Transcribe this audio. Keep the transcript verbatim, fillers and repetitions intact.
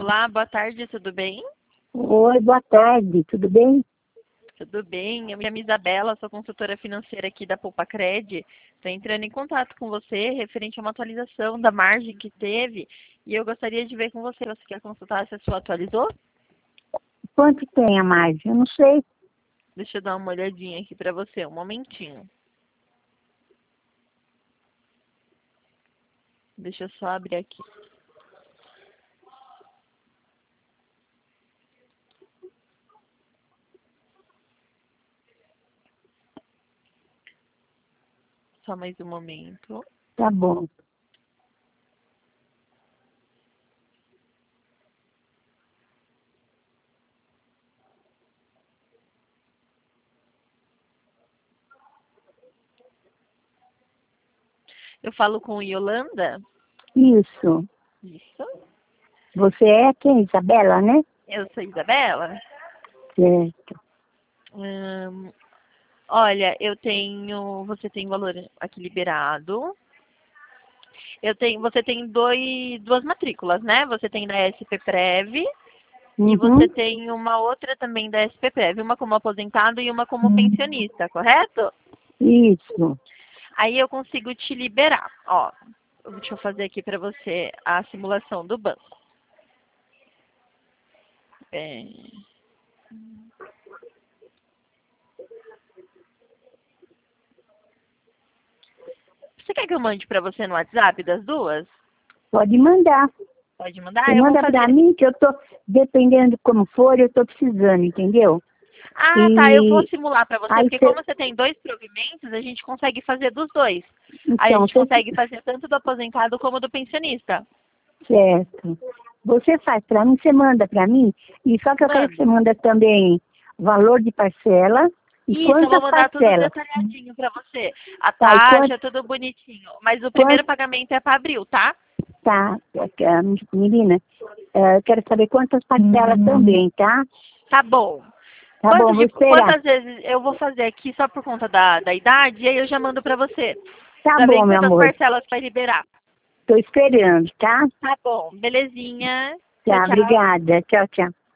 Olá, boa tarde, tudo bem? Oi, boa tarde, tudo bem? Tudo bem, eu me chamo Isabela, sou consultora financeira aqui da Poupa-Cred. Estou entrando em contato com você referente a uma atualização da margem que teve e eu gostaria de ver com você. Você quer consultar se a sua atualizou? Quanto tem a margem? Eu não sei. Deixa eu dar uma olhadinha aqui para você, um momentinho. Deixa eu só abrir aqui. Só mais um momento. Tá bom. Eu falo com Yolanda? Isso. Isso. Você é quem? Isabela, né? Eu sou Isabela. Certo. Hum, olha, eu tenho. Você tem valor aqui liberado. Eu tenho, você tem dois, duas matrículas, né? Você tem da S P Prev e você Uhum. tem uma outra também da S P Prev, uma como aposentado e uma como pensionista, correto? Isso. Aí eu consigo te liberar. Ó, deixa eu fazer aqui para você a simulação do banco. É, Você quer que eu mande para você no WhatsApp das duas? Pode mandar. Pode mandar? Você Eu vou manda pra fazer. mim que eu tô, dependendo de como for, eu tô precisando, entendeu? Ah, tá. Eu vou E simular para você, aí porque como você, você tem dois provimentos, a gente consegue fazer dos dois. Aí a então, gente você, consegue fazer tanto do aposentado como do pensionista. certo. Você faz pra mim, você manda pra mim, e só que eu quero que Mando. você manda também valor de parcela e Isso, eu vou quantas mandar tudo parcelas. detalhadinho para você. A Tá, e taxa, quantas, tudo bonitinho. Mas o primeiro quantas pagamento é para abril, tá? tá, ah, menina, eh, eu quero saber quantas parcelas também, tá? Tá bom. Tá bom, Quantas, vou de, esperar. quantas vezes eu vou fazer aqui só por conta da, da idade e aí eu já mando para você. Tá Pra ver bom, meu quantas amor. parcelas vai liberar. Tô esperando, tá? Tá bom, belezinha. Tchau, Tá, tchau. obrigada. Tchau, tchau.